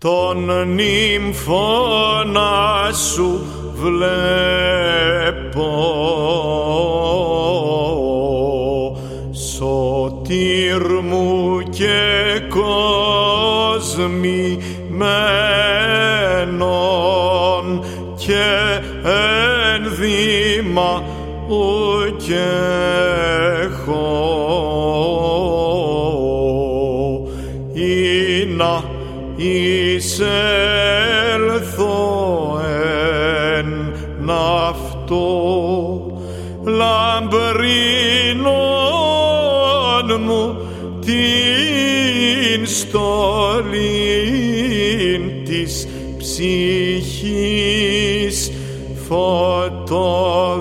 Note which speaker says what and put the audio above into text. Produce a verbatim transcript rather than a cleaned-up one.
Speaker 1: Τον νύμφωνα σου βλέπω, σωτήρ μου και κοσμημένον, και ένδυμα ουκ έχω, ή να εισέλθω εν αυτό λαμπρινόν μου την στολήν της ψυχής φωτό.